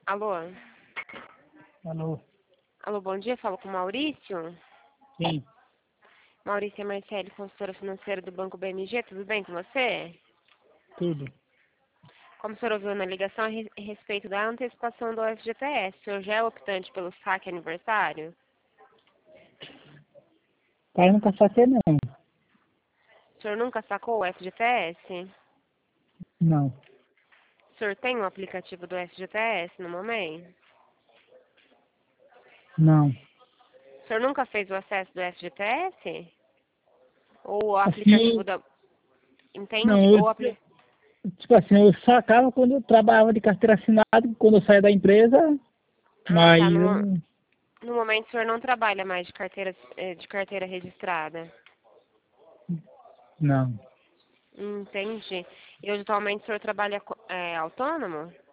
Alô? Alô? Alô, bom dia. Falo com o Maurício. Sim, Maurício é Marcele, consultora financeira do Banco BMG. Tudo bem com você? tudo. Como o senhor ouviu na ligação a respeito da antecipação do FGTS, o senhor já é optante pelo saque aniversário? Pai, nunca saquei não. O senhor nunca sacou o FGTS? Não, O senhor tem um aplicativo do FGTS no momento? não. O senhor nunca fez o acesso do FGTS? Ou o aplicativo Assim, da... Entende? não, Ou tipo assim, eu sacava quando eu trabalhava de carteira assinada, quando eu saía da empresa, Ah, mas tá. eu não, No momento o senhor não trabalha mais de carteira registrada. não. Entendi. E hoje atualmente o senhor trabalha autônomo?